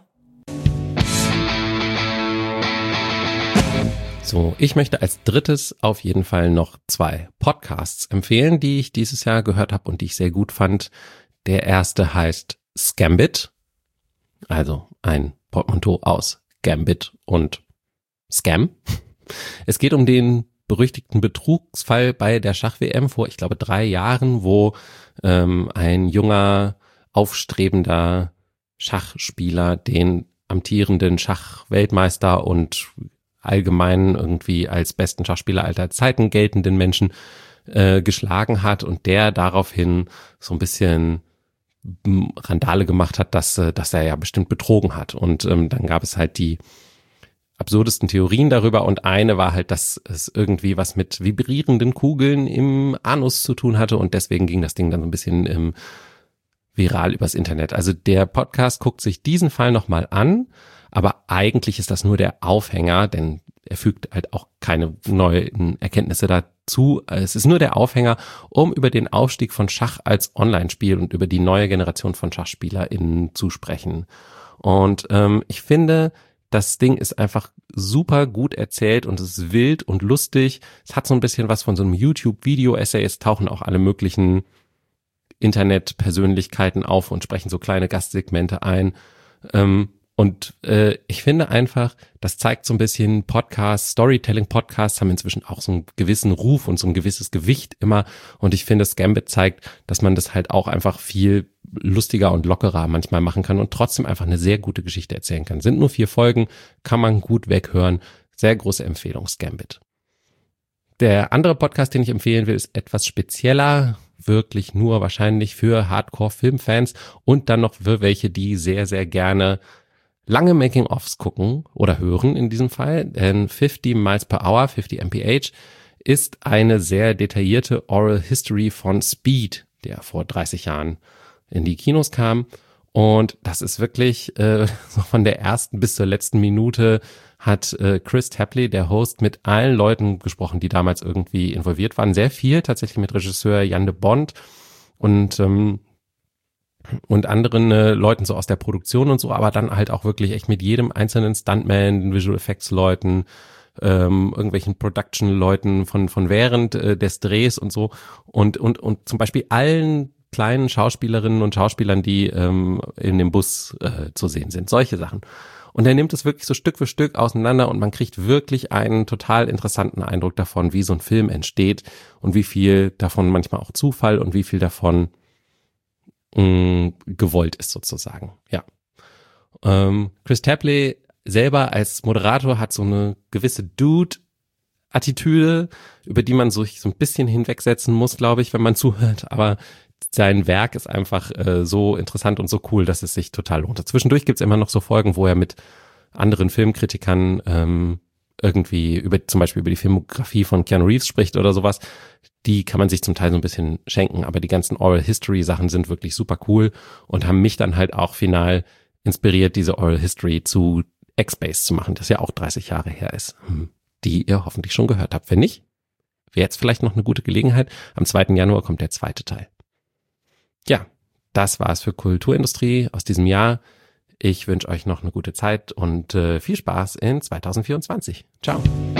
So, ich möchte als drittes auf jeden Fall noch zwei Podcasts empfehlen, die ich dieses Jahr gehört habe und die ich sehr gut fand. Der erste heißt Scambit, also ein Portmanteau aus Gambit und Scam. Es geht um den berüchtigten Betrugsfall bei der Schach-W M vor, ich glaube, drei Jahren, wo ähm, ein junger aufstrebender Schachspieler den amtierenden Schachweltmeister und allgemein irgendwie als besten Schachspieler alter Zeiten geltenden Menschen äh, geschlagen hat und der daraufhin so ein bisschen Randale gemacht hat, dass, dass er ja bestimmt betrogen hat. Und ähm, dann gab es halt die absurdesten Theorien darüber und eine war halt, dass es irgendwie was mit vibrierenden Kugeln im Anus zu tun hatte und deswegen ging das Ding dann so ein bisschen im viral übers Internet. Also der Podcast guckt sich diesen Fall nochmal an, aber eigentlich ist das nur der Aufhänger, denn er fügt halt auch keine neuen Erkenntnisse dazu. Es ist nur der Aufhänger, um über den Aufstieg von Schach als Online-Spiel und über die neue Generation von SchachspielerInnen zu sprechen. Und ähm, ich finde, das Ding ist einfach super gut erzählt und es ist wild und lustig. Es hat so ein bisschen was von so einem YouTube-Video-Essay. Es tauchen auch alle möglichen Internetpersönlichkeiten auf und sprechen so kleine Gastsegmente ein. Ähm, und äh, ich finde einfach, das zeigt so ein bisschen Podcasts, Storytelling-Podcasts haben inzwischen auch so einen gewissen Ruf und so ein gewisses Gewicht immer. Und ich finde, Scambit zeigt, dass man das halt auch einfach viel lustiger und lockerer manchmal machen kann und trotzdem einfach eine sehr gute Geschichte erzählen kann. Sind nur vier Folgen, kann man gut weghören. Sehr große Empfehlung, Scambit. Der andere Podcast, den ich empfehlen will, ist etwas spezieller, wirklich nur wahrscheinlich für Hardcore-Filmfans und dann noch für welche, die sehr, sehr gerne lange Making-ofs gucken oder hören in diesem Fall. Denn fifty Miles per Hour, fifty M P H, ist eine sehr detaillierte Oral History von Speed, der vor dreißig Jahren in die Kinos kam. Und das ist wirklich äh, so von der ersten bis zur letzten Minute hat äh, Chris Tapley, der Host, mit allen Leuten gesprochen, die damals irgendwie involviert waren. Sehr viel, tatsächlich mit Regisseur Jan de Bont und ähm, und anderen äh, Leuten so aus der Produktion und so, aber dann halt auch wirklich echt mit jedem einzelnen Stuntman, Visual Effects Leuten, ähm, irgendwelchen Production-Leuten von von während äh, des Drehs und so und und und zum Beispiel allen kleinen Schauspielerinnen und Schauspielern, die ähm, in dem Bus äh, zu sehen sind. Solche Sachen. Und er nimmt es wirklich so Stück für Stück auseinander und man kriegt wirklich einen total interessanten Eindruck davon, wie so ein Film entsteht und wie viel davon manchmal auch Zufall und wie viel davon mh, gewollt ist sozusagen. Ja. Ähm, Chris Tapley selber als Moderator hat so eine gewisse Dude Attitüde, über die man sich so ein bisschen hinwegsetzen muss, glaube ich, wenn man zuhört, aber sein Werk ist einfach äh, so interessant und so cool, dass es sich total lohnt. Zwischendurch gibt's immer noch so Folgen, wo er mit anderen Filmkritikern ähm, irgendwie über zum Beispiel über die Filmografie von Keanu Reeves spricht oder sowas. Die kann man sich zum Teil so ein bisschen schenken, aber die ganzen Oral History Sachen sind wirklich super cool und haben mich dann halt auch final inspiriert, diese Oral History zu X-Base zu machen, das ja auch dreißig Jahre her ist, die ihr hoffentlich schon gehört habt. Wenn nicht, wäre jetzt vielleicht noch eine gute Gelegenheit. Am zweiten Januar kommt der zweite Teil. Ja, das war's für Kulturindustrie aus diesem Jahr. Ich wünsche euch noch eine gute Zeit und äh, viel Spaß in zwanzig vierundzwanzig. Ciao.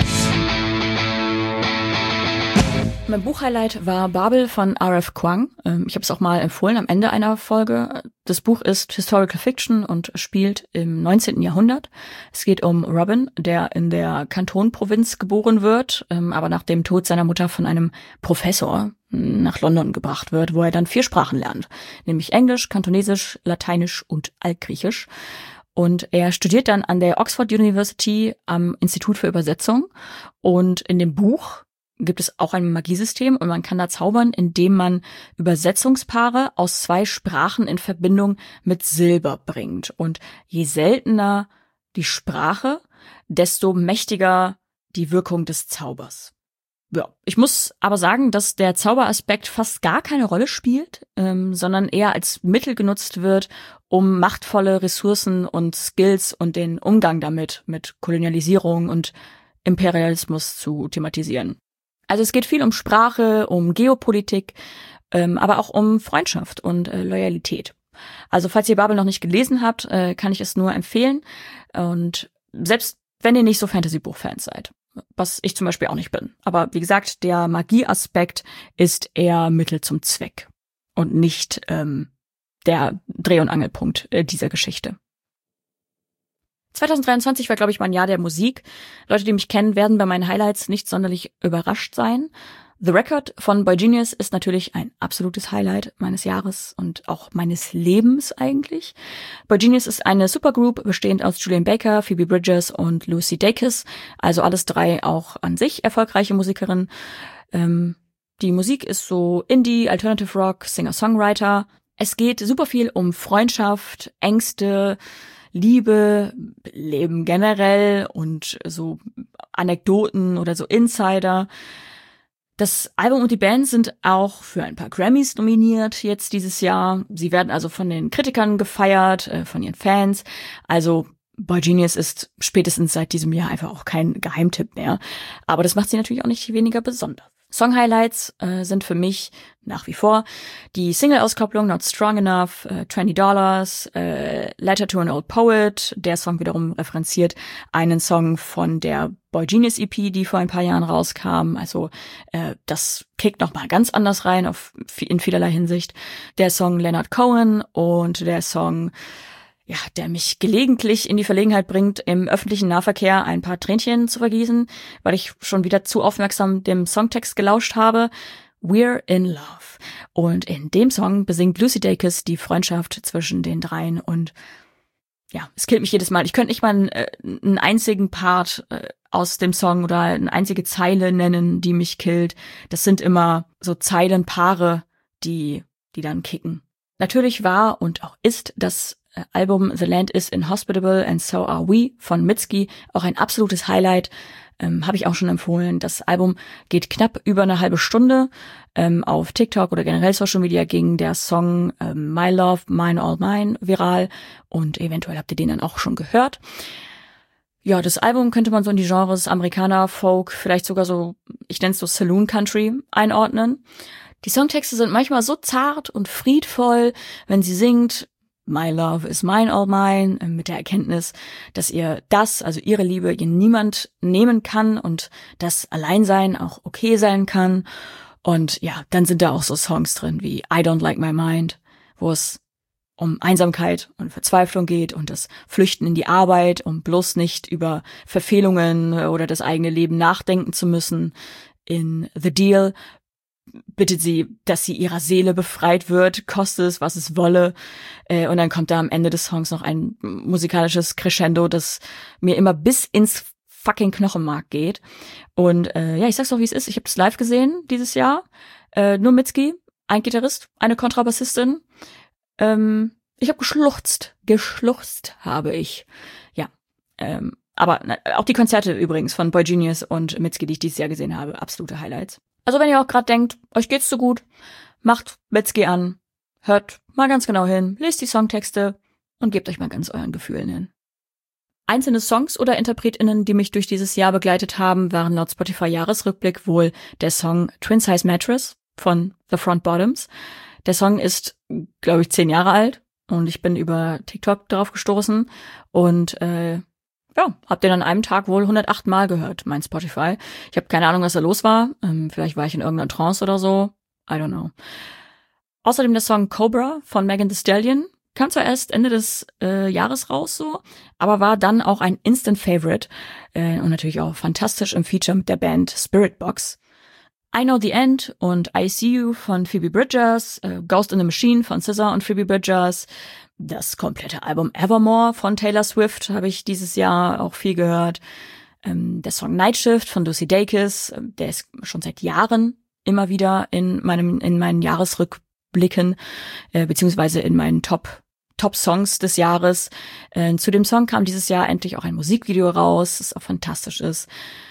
Mein Buchhighlight war Babel von R F Kuang. Ich habe es auch mal empfohlen am Ende einer Folge. Das Buch ist Historical Fiction und spielt im neunzehnten Jahrhundert. Es geht um Robin, der in der Kanton-Provinz geboren wird, aber nach dem Tod seiner Mutter von einem Professor nach London gebracht wird, wo er dann vier Sprachen lernt, nämlich Englisch, Kantonesisch, Lateinisch und Altgriechisch. Und er studiert dann an der Oxford University am Institut für Übersetzung. Und in dem Buch gibt es auch ein Magiesystem und man kann da zaubern, indem man Übersetzungspaare aus zwei Sprachen in Verbindung mit Silber bringt. Und je seltener die Sprache, desto mächtiger die Wirkung des Zaubers. Ja, ich muss aber sagen, dass der Zauberaspekt fast gar keine Rolle spielt, ähm, sondern eher als Mittel genutzt wird, um machtvolle Ressourcen und Skills und den Umgang damit, mit Kolonialisierung und Imperialismus zu thematisieren. Also es geht viel um Sprache, um Geopolitik, ähm, aber auch um Freundschaft und äh, Loyalität. Also falls ihr Babel noch nicht gelesen habt, äh, kann ich es nur empfehlen. Und selbst wenn ihr nicht so Fantasy-Buch-Fans seid, was ich zum Beispiel auch nicht bin. Aber wie gesagt, der Magieaspekt ist eher Mittel zum Zweck und nicht ähm, der Dreh- und Angelpunkt äh, dieser Geschichte. zwanzig dreiundzwanzig war, glaube ich, mein Jahr der Musik. Leute, die mich kennen, werden bei meinen Highlights nicht sonderlich überrascht sein. The Record von Boygenius ist natürlich ein absolutes Highlight meines Jahres und auch meines Lebens eigentlich. Boygenius ist eine Supergroup, bestehend aus Julian Baker, Phoebe Bridgers und Lucy Dacus, also alles drei auch an sich erfolgreiche Musikerinnen. Ähm, die Musik ist so Indie, Alternative Rock, Singer-Songwriter. Es geht super viel um Freundschaft, Ängste, Liebe, Leben generell und so Anekdoten oder so Insider. Das Album und die Band sind auch für ein paar Grammys nominiert jetzt dieses Jahr. Sie werden also von den Kritikern gefeiert, äh, von ihren Fans. Also Boygenius ist spätestens seit diesem Jahr einfach auch kein Geheimtipp mehr. Aber das macht sie natürlich auch nicht weniger besonders. Song-Highlights äh, sind für mich nach wie vor die Single-Auskopplung Not Strong Enough, äh, twenty dollars, äh, Letter to an Old Poet. Der Song wiederum referenziert einen Song von der Boygenius E P, die vor ein paar Jahren rauskam. Also äh, das kickt nochmal ganz anders rein auf in vielerlei Hinsicht. Der Song Leonard Cohen und der Song, ja, der mich gelegentlich in die Verlegenheit bringt, im öffentlichen Nahverkehr ein paar Tränchen zu vergießen, weil ich schon wieder zu aufmerksam dem Songtext gelauscht habe. We're in Love. Und in dem Song besingt Lucy Dacus die Freundschaft zwischen den dreien und ja, es killt mich jedes Mal. Ich könnte nicht mal einen, äh, einen einzigen Part äh, aus dem Song oder eine einzige Zeile nennen, die mich killt. Das sind immer so Zeilenpaare, die, die dann kicken. Natürlich war und auch ist das Album The Land is Inhospitable and So Are We von Mitski auch ein absolutes Highlight. Ähm, habe ich auch schon empfohlen. Das Album geht knapp über eine halbe Stunde. Ähm, auf TikTok oder generell Social Media ging der Song ähm, My Love, Mine All Mine viral und eventuell habt ihr den dann auch schon gehört. Ja, das Album könnte man so in die Genres Amerikaner, Folk, vielleicht sogar so, ich nenne es so Saloon Country einordnen. Die Songtexte sind manchmal so zart und friedvoll, wenn sie singt My love is mine all mine, mit der Erkenntnis, dass ihr das, also ihre Liebe, ihr niemand nehmen kann und das Alleinsein auch okay sein kann. Und ja, dann sind da auch so Songs drin wie I Don't Like My Mind, wo es um Einsamkeit und Verzweiflung geht und das Flüchten in die Arbeit, um bloß nicht über Verfehlungen oder das eigene Leben nachdenken zu müssen. In The Deal bittet sie, dass sie ihrer Seele befreit wird, koste es, was es wolle. Und dann kommt da am Ende des Songs noch ein musikalisches Crescendo, das mir immer bis ins fucking Knochenmark geht. Und äh, ja, ich sag's doch, wie es ist. Ich habe das live gesehen dieses Jahr. Äh, nur Mitski, ein Gitarrist, eine Kontrabassistin. Ähm, ich habe geschluchzt. Geschluchzt habe ich. Ja. Ähm, aber na, auch die Konzerte übrigens von Boy Genius und Mitski, die ich dieses Jahr gesehen habe, absolute Highlights. Also wenn ihr auch gerade denkt, euch geht's so gut, macht Mitski an, hört mal ganz genau hin, lest die Songtexte und gebt euch mal ganz euren Gefühlen hin. Einzelne Songs oder InterpretInnen, die mich durch dieses Jahr begleitet haben, waren laut Spotify-Jahresrückblick wohl der Song Twin Size Mattress von The Front Bottoms. Der Song ist, glaube ich, zehn Jahre alt und ich bin über TikTok darauf gestoßen und äh, ja, hab den an einem Tag wohl hundertacht Mal gehört, mein Spotify. Ich habe keine Ahnung, was da los war. Ähm, vielleicht war ich in irgendeiner Trance oder so. I don't know. Außerdem der Song Cobra von Megan Thee Stallion. Kam zwar erst Ende des äh, Jahres raus so, aber war dann auch ein Instant-Favorite äh, und natürlich auch fantastisch im Feature mit der Band Spiritbox. I Know the End und I See You von Phoebe Bridgers, äh, Ghost in the Machine von S Z A und Phoebe Bridgers, das komplette Album Evermore von Taylor Swift habe ich dieses Jahr auch viel gehört. Ähm, der Song Night Shift von Lucy Dacus, äh, der ist schon seit Jahren immer wieder in meinem in meinen Jahresrückblicken äh, beziehungsweise in meinen Top Top-Songs des Jahres. Äh, zu dem Song kam dieses Jahr endlich auch ein Musikvideo raus, das auch fantastisch ist.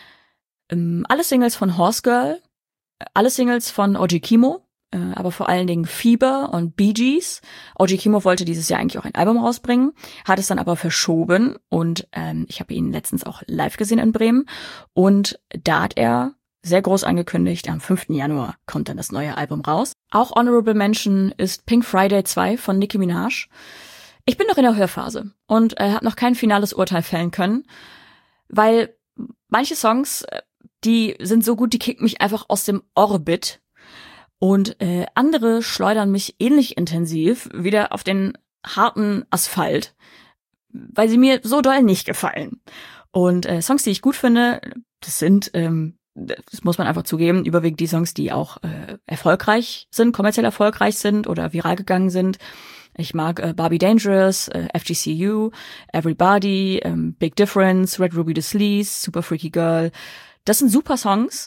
Ähm, alle Singles von Horse Girl, alle Singles von O G Kimo, äh, aber vor allen Dingen Fieber und Bee Gees. O G Kimo wollte dieses Jahr eigentlich auch ein Album rausbringen, hat es dann aber verschoben und ähm, ich habe ihn letztens auch live gesehen in Bremen und da hat er sehr groß angekündigt, am fünften Januar kommt dann das neue Album raus. Auch Honorable Mention ist Pink Friday zwei von Nicki Minaj. Ich bin noch in der Hörphase und äh, habe noch kein finales Urteil fällen können, weil manche Songs, die sind so gut, die kicken mich einfach aus dem Orbit und äh, andere schleudern mich ähnlich intensiv wieder auf den harten Asphalt, weil sie mir so doll nicht gefallen. Und äh, Songs, die ich gut finde, das sind ähm, das muss man einfach zugeben, überwiegend die Songs, die auch äh, erfolgreich sind, kommerziell erfolgreich sind oder viral gegangen sind. Ich mag äh, Barbie Dangerous, äh, F G C U, Everybody, ähm, Big Difference, Red Ruby the Sleaze, Super Freaky Girl. Das sind super Songs.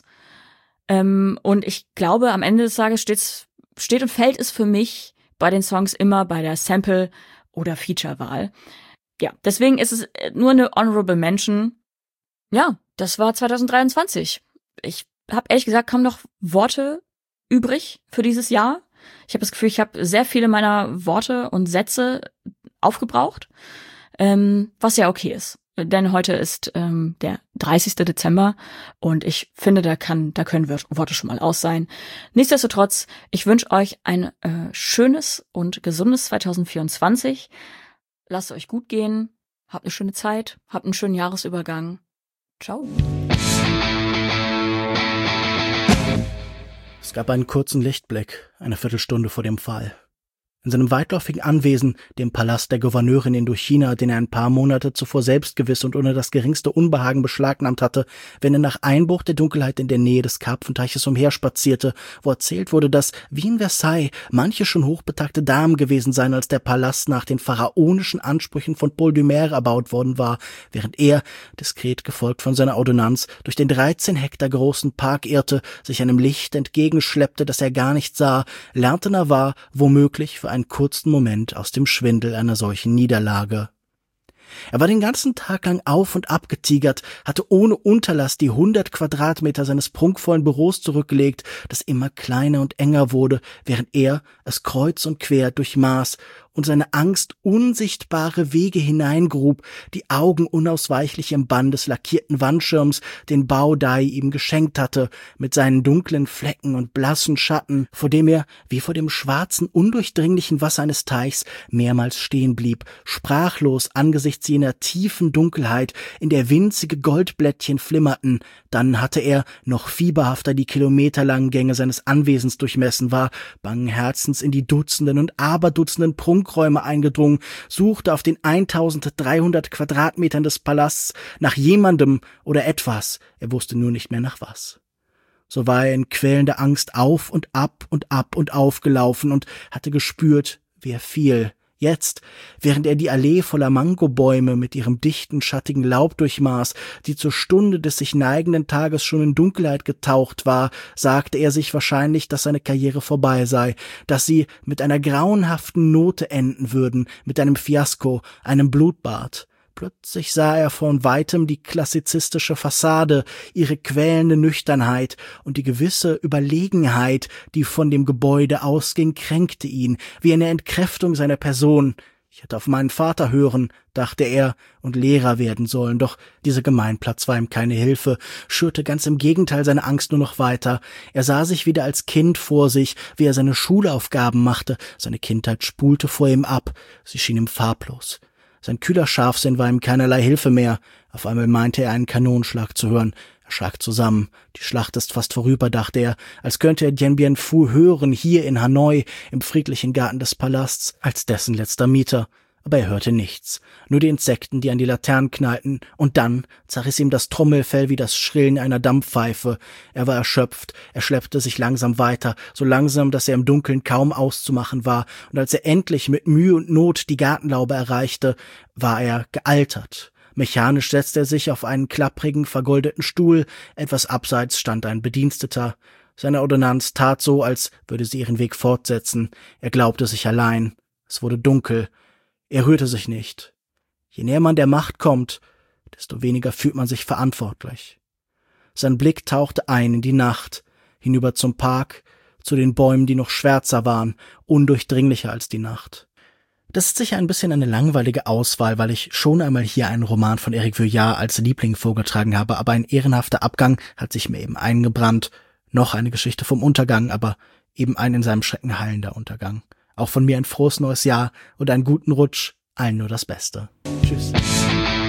Ähm, und ich glaube, am Ende des Tages steht's, steht und fällt es für mich bei den Songs immer bei der Sample- oder Feature-Wahl. Ja, deswegen ist es nur eine Honorable Mention. Ja, das war zwanzig dreiundzwanzig. Ich habe ehrlich gesagt kaum noch Worte übrig für dieses Jahr. Ich habe das Gefühl, ich habe sehr viele meiner Worte und Sätze aufgebraucht, ähm, was ja okay ist. Denn heute ist ähm, der dreißigster Dezember und ich finde, da kann, da können Worte schon mal aus sein. Nichtsdestotrotz, ich wünsche euch ein äh, schönes und gesundes zwanzig vierundzwanzig. Lasst euch gut gehen, habt eine schöne Zeit, habt einen schönen Jahresübergang. Ciao. Es gab einen kurzen Lichtblick, eine Viertelstunde vor dem Fall. In seinem weitläufigen Anwesen, dem Palast der Gouverneurin in Indochina, den er ein paar Monate zuvor selbstgewiss und ohne das geringste Unbehagen beschlagnahmt hatte, wenn er nach Einbruch der Dunkelheit in der Nähe des Karpfenteiches umherspazierte, wo erzählt wurde, dass, wie in Versailles, manche schon hochbetagte Damen gewesen seien, als der Palast nach den pharaonischen Ansprüchen von Paul Doumer erbaut worden war, während er, diskret gefolgt von seiner Ordonnanz, durch den dreizehn Hektar großen Park irrte, sich einem Licht entgegenschleppte, das er gar nicht sah, lernte Navarre womöglich für einen kurzen Moment aus dem Schwindel einer solchen Niederlage. Er war den ganzen Tag lang auf und ab getigert, hatte ohne Unterlass die hundert Quadratmeter seines prunkvollen Büros zurückgelegt, das immer kleiner und enger wurde, während er es kreuz und quer durchmaß und seine Angst unsichtbare Wege hineingrub, die Augen unausweichlich im Bann des lackierten Wandschirms, den Bao Dai ihm geschenkt hatte, mit seinen dunklen Flecken und blassen Schatten, vor dem er, wie vor dem schwarzen, undurchdringlichen Wasser eines Teichs, mehrmals stehen blieb, sprachlos angesichts jener tiefen Dunkelheit, in der winzige Goldblättchen flimmerten. Dann hatte er, noch fieberhafter die kilometerlangen Gänge seines Anwesens durchmessen war, bangen Herzens in die Dutzenden und Aberdutzenden Prunkräume eingedrungen, suchte auf den eintausenddreihundert Quadratmetern des Palasts nach jemandem oder etwas, er wusste nur nicht mehr nach was. So war er in quälender Angst auf und ab und ab und aufgelaufen und hatte gespürt, wie er fiel, Jetzt, während er die Allee voller Mangobäume mit ihrem dichten, schattigen Laub durchmaß, die zur Stunde des sich neigenden Tages schon in Dunkelheit getaucht war, sagte er sich wahrscheinlich, dass seine Karriere vorbei sei, dass sie mit einer grauenhaften Note enden würden, mit einem Fiasko, einem Blutbad. Plötzlich sah er von weitem die klassizistische Fassade, ihre quälende Nüchternheit, und die gewisse Überlegenheit, die von dem Gebäude ausging, kränkte ihn, wie eine Entkräftung seiner Person. Ich hätte auf meinen Vater hören, dachte er, und Lehrer werden sollen, doch dieser Gemeinplatz war ihm keine Hilfe, schürte ganz im Gegenteil seine Angst nur noch weiter. Er sah sich wieder als Kind vor sich, wie er seine Schulaufgaben machte, seine Kindheit spulte vor ihm ab, sie schien ihm farblos. Sein kühler Scharfsinn war ihm keinerlei Hilfe mehr. Auf einmal meinte er, einen Kanonenschlag zu hören. Er schrak zusammen. Die Schlacht ist fast vorüber, dachte er, als könnte er Dien Bien Phu hören, hier in Hanoi, im friedlichen Garten des Palasts, als dessen letzter Mieter. Aber er hörte nichts, nur die Insekten, die an die Laternen knallten, und dann zerriss ihm das Trommelfell wie das Schrillen einer Dampfpfeife. Er war erschöpft, er schleppte sich langsam weiter, so langsam, dass er im Dunkeln kaum auszumachen war, und als er endlich mit Mühe und Not die Gartenlaube erreichte, war er gealtert. Mechanisch setzte er sich auf einen klapprigen, vergoldeten Stuhl, etwas abseits stand ein Bediensteter. Seine Ordonnanz tat so, als würde sie ihren Weg fortsetzen. Er glaubte sich allein. Es wurde dunkel. Er rührte sich nicht. Je näher man der Macht kommt, desto weniger fühlt man sich verantwortlich. Sein Blick tauchte ein in die Nacht, hinüber zum Park, zu den Bäumen, die noch schwärzer waren, undurchdringlicher als die Nacht. Das ist sicher ein bisschen eine langweilige Auswahl, weil ich schon einmal hier einen Roman von Eric Vuillard als Liebling vorgetragen habe, aber ein ehrenhafter Abgang hat sich mir eben eingebrannt. Noch eine Geschichte vom Untergang, aber eben ein in seinem Schrecken heilender Untergang. Auch von mir ein frohes neues Jahr und einen guten Rutsch. Allen nur das Beste. Tschüss.